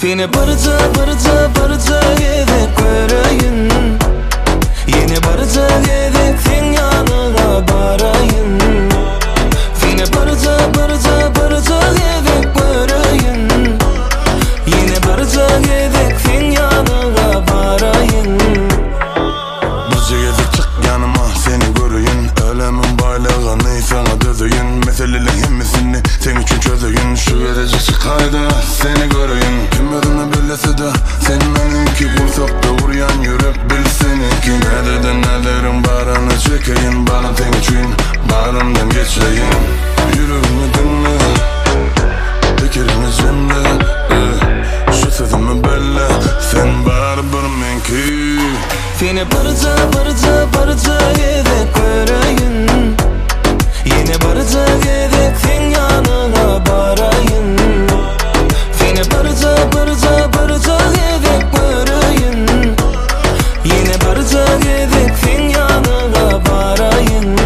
Seni barıca edip göreyim. Yine barıca edip sen yanına barayım. Seni barıca edip göreyim. Yine barıca edip sen yanına barayım. Barıca edip çık yanıma seni göreyim. Ölemin baylağını sana dözeyim. Meseleler hemmisini sen için çözeyim. Şu gelecek çıkayda seni göreyim. Kim adını bilese de sen benimki. Vursak da vuruyan yürek bil seninki. Nereden nelerin barını çekeyim. Bana sen için barından geçeyim. Yüreğimi dinle, fikrini cimle, şu sözümü belli, sen barbar menki. Seni barıca edip göreyim. Yine barıca edip sen yanına barayım. Seni barıca edip göreyim. Yine barıca edip sen yanına barayım.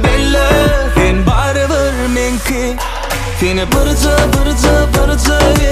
Seni barıca